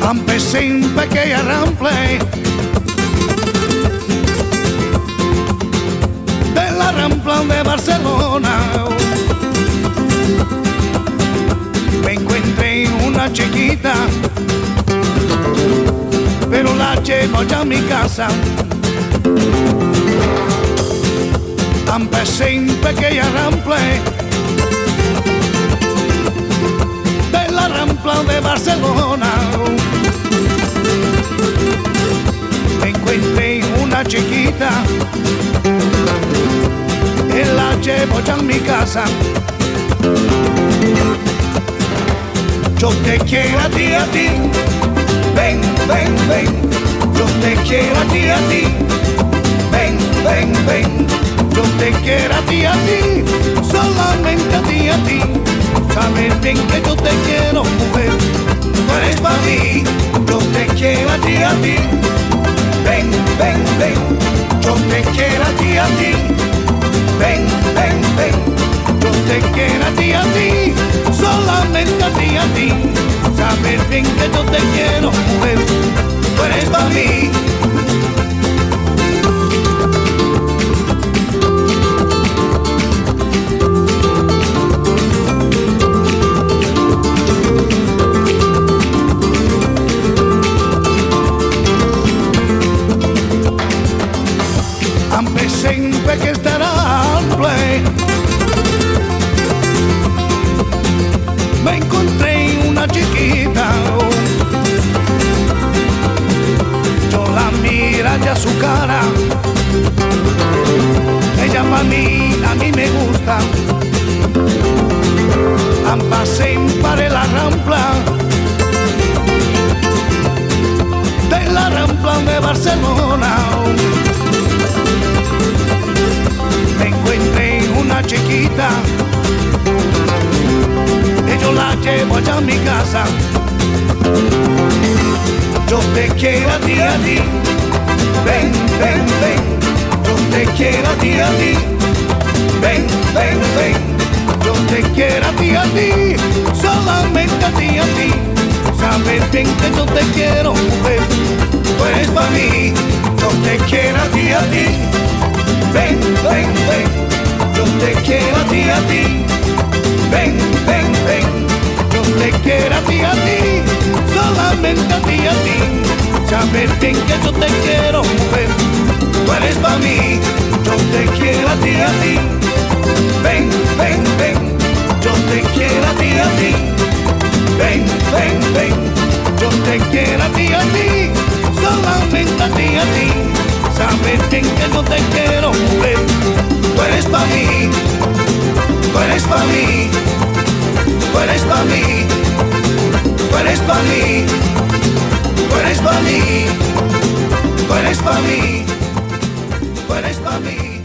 Empecé en pequeña rample de la Rampla de Barcelona. Me encontré una chiquita, pero la llevo ya a mi casa. Empecé en pequeña rample de la Rampla de Barcelona. Me encontré una chiquita y la llevo ya a mi casa. Yo te quiero a ti, ven, ven, ven. Yo te quiero a ti, ven, ven, ven. Yo te quiero a ti, solamente a ti. Sabes bien que yo te quiero, mujer, tú eres para mí. Yo te quiero a ti, ven, ven, ven. Yo te quiero a ti, ven, ven, ven. Yo te quiero a ti, solamente a ti. Sabes bien que yo te quiero, mujer, tú eres para mí. Siempre que estará play, me encontré una chiquita. Yo la mira ya su cara, ella para mí, a mí me gusta. Pasé para la Rampla de la Rampla de Barcelona. Me encontré una chiquita y yo la llevo allá a mi casa. Yo te quiero a ti, ven, ven, ven. Yo te quiero a ti, ven, ven, ven. Yo te quiero a ti, solamente a ti. Sabes bien que yo te quiero, mujer, tú eres para mí. Yo te quiero a ti, ven, ven, ven. Yo te quiero a ti, ven, ven, ven. Yo te quiero a ti, solamente a ti. Sabes bien que yo te quiero, mujer, tú eres para mí. Yo te quiero a ti, ven, ven, ven. Yo te quiero a ti, ven, ven, ven. Yo te quiero a ti, solamente a ti. Sabes bien que yo te quiero, mujer, tú eres para mí, tú eres para mí, tú eres para mí, tú eres para mí, tú eres para mí, tú eres para mí, tú eres para mí.